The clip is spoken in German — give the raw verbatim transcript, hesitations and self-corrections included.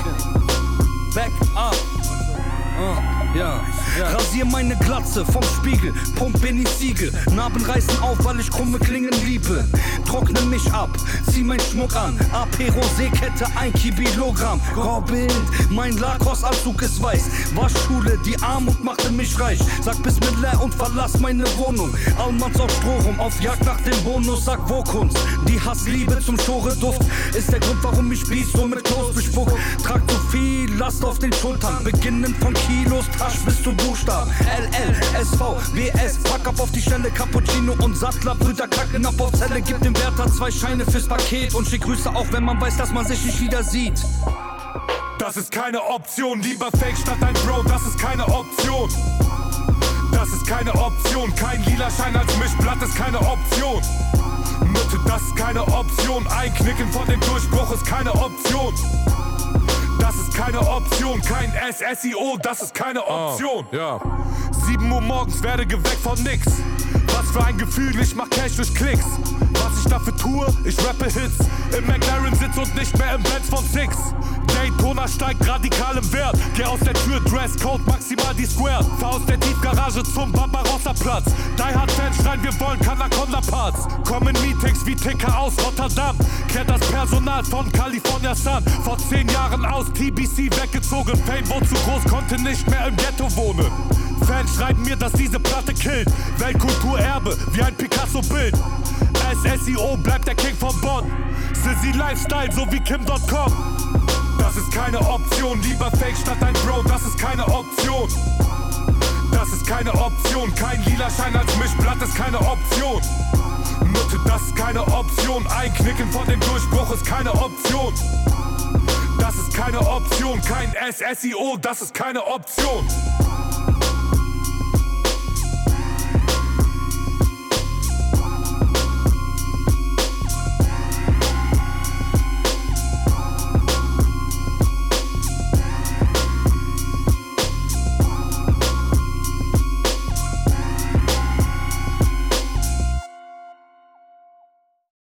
Aiken. Back up. Uh, ja, ja. Rasier meine Glatze vom Spiegel, pump in die Ziegel. Narben reißen auf, weil ich krumme Klingen liebe. Trockne mich ab, zieh mein Schmuck an. A P Rosé-Kette, ein Kilogramm. Vorbild, mein Lacoste-Anzug ist weiß. Waschschule, die Armut machte mich reich. Sag Bismillah und verlass meine Wohnung. Almans auf Stroh rum, auf Jagd nach dem Bonus. Sag wo Kunst, die Hassliebe zum Schore-Duft ist der Grund, warum ich Beats so mit Toast bespuck. Trag zu viel Last auf den Schultern, beginnend von Kilos, Tasch bis zu Buchstaben. L L, S V, W S, pack ab auf die Stelle, Cappuccino und Sattler, Brüder kacken ab auf Zelle. Gib dem Wärter zwei Scheine fürs Paket und schick Grüße auch, wenn man weiß, dass man sich nicht wieder sieht. Das ist keine Option, lieber Fake statt ein Bro, das ist keine Option. Das ist keine Option, kein lila Schein als Mischblatt ist keine Option. Nutte, das ist keine Option, einknicken vor dem Durchbruch ist keine Option. Das ist keine Option, kein S S I O, das ist keine Option. Oh, ja. sieben Uhr morgens werde geweckt von nix. Was für ein Gefühl, ich mach Cash durch Klicks. Was ich dafür tue, ich rappe Hits. Im McLaren sitz und nicht mehr im Benz von Six. Daytona steigt radikal im Wert. Geh aus der Tür, Dresscode, maximal die Square. Fahr aus der Tiefgarage zum Barbarossa-Platz. Die Hard-Fans schreien, wir wollen Kanaconda-Parts. Komm in Meetings wie Ticker aus Rotterdam. Kehrt das Personal von California Sun. Vor zehn Jahren aus T B C weggezogen. Fame wurde zu groß, konnte nicht mehr im Ghetto wohnen. Fans schreiben mir, dass diese Platte killt. Weltkulturerbe, wie ein Picasso-Bild. S S I O bleibt der King von Bonn. Sissy Lifestyle, so wie Kim Punkt com. Das ist keine Option, lieber Fake statt ein Bro, das ist keine Option. Das ist keine Option, kein lila Schein als Mischblatt ist keine Option. Nutte, das ist keine Option, einknicken vor dem Durchbruch ist keine Option. Das ist keine Option, kein S S I O, das ist keine Option.